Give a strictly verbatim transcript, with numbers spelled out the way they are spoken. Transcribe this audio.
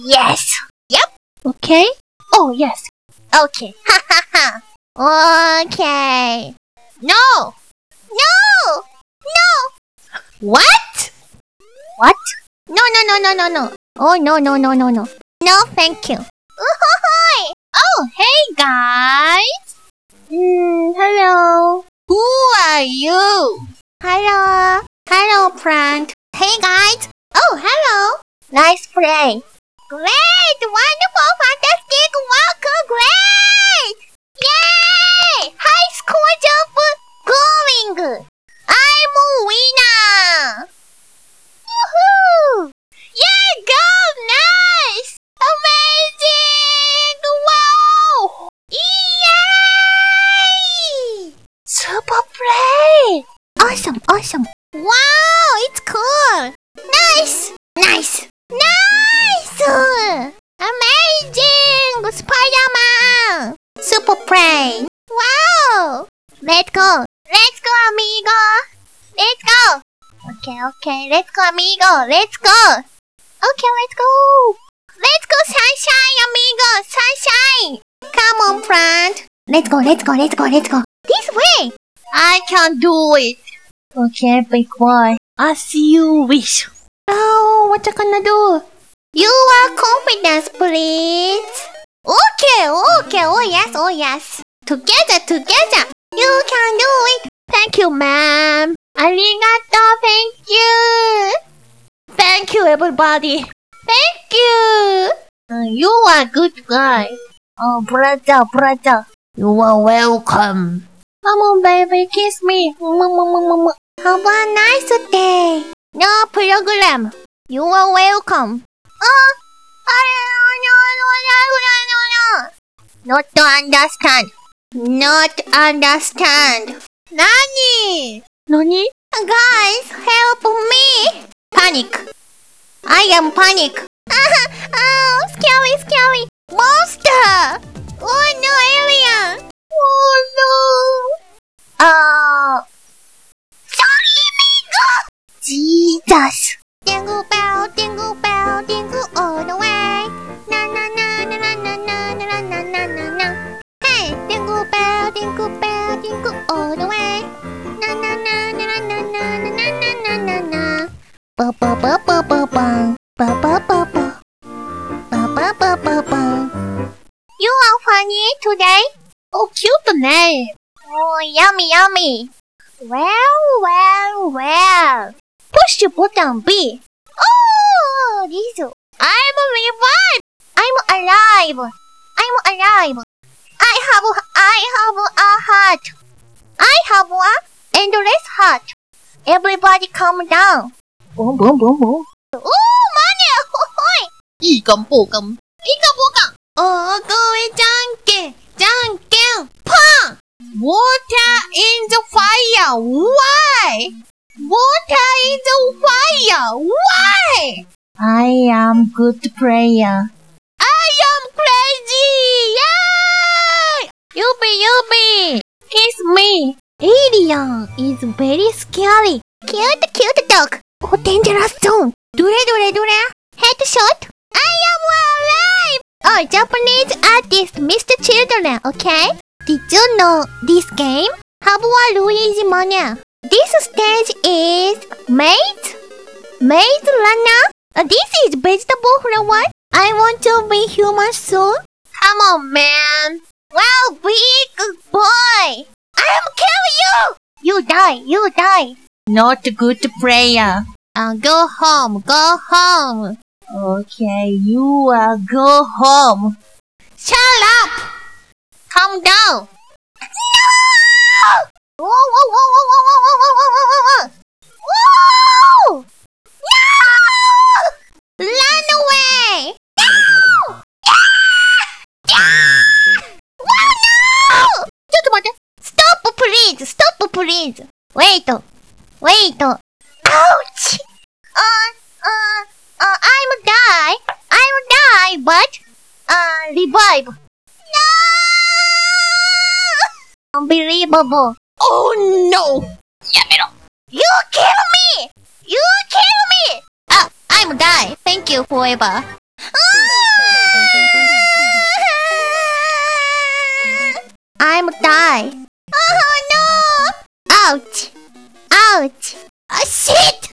Yes. Yep. Okay? Oh, yes. Okay. Ha ha ha. Okay. No. No. No. What? What? No, no, no, no, no, no. Oh, no, no, no, no, no. No, thank you. Ooh-hoo-hoo. Oh, hey, guys. Hmm, hello. Who are you? Hello. Hello, Prank. Hey, guys. Oh, hello. Nice play. Great. Wonderful. Fantastic. Welcome. Great. Yay. High score of going. I'm a winner. Woohoo. Yeah, go. Nice. Amazing. Wow. Yay. Super play. Awesome, awesome. Wow, it's cool. Nice, nice, nice. Amazing. Spider-Man. Super play. Wow. Let's go. Let's go, amigo. Let's go. Okay, okay. Let's go, amigo. Let's go. Okay, let's go. Let's go, sunshine, amigo. Sunshine. Come on, friend. Let's go, let's go, let's go, let's go. This way. I can do it. Okay, big boy. As you wish. Oh, what you gonna do? Your confidence, please. Okay, okay. Oh, yes, oh, yes. Together, together. You can do it. Thank you, ma'am. Arigato, thank you. Thank you, everybody. Thank you. Uh, you are a good guy. Oh, brother, brother. You are welcome. Come on, baby, kiss me. Have a nice day. No program. You are welcome. Oh, no, no, no, no, no. Not to understand. Not understand. Nani? Nani? Guys, help me. Panic. I am panic. Oh, scary, scary. Monster. Oh no, alien. Oh no. Uh. Sorry, amigo. Jesus. Jingle bell, jingle bell, jingle all the way. Na na na na na na na na na na na na. Hey, jingle bell, jingle bell, jingle all the way. Na na na na na na na na na na na. Ba ba ba ba ba ba. Ba ba ba ba. Ba ba ba ba ba. You are funny today. Oh, cute name. Oh, yummy, yummy. Well, well, well. Push the button B. Oh, this. I'm revived. I'm alive. I'm alive. I have, I have a heart. I have a endless heart. Everybody calm down. Boom, boom, boom, boom. Oh, money. Hoy. いいかんぽうかん。 いかぼかん。おー、ごえじゃんけん。じゃんけん。パン Water in the fire. Why? Water in the fire. Why? I am good player. I am crazy. Yay! Yubi, Yubi. It's me. Alien is very scary. Cute, cute dog. Oh, dangerous zone. Dure, dure, dure. Headshot. I am alive. Oh, Japanese artist, Mister Children, okay? Did you know this game? Have a Luigi Mania. This stage is Maze? Maze Runner? Uh, this is vegetable flower. I want to be human soon. Come on, man. Well, big boy. I'm killing you. You die, you die. Not a good player. Uh, go home, go home. Okay, you are go home. Shut up. Calm down. No! Whoa, whoa, whoa, whoa, whoa, whoa, whoa, whoa, whoa, whoa, whoa! No! Run away! No! Wow, no! ちょっと待って。Stop, please! Stop, please! Wait! Wait! Ouch! Uh, uh, uh, I'm die. I'm die, but, uh, revive. No! Unbelievable. Oh no! Yamero! You kill me! You kill me! Ah, I'm die. Thank you forever. Ah! I'm die. Oh no! Ouch! Ouch! Ah, shit!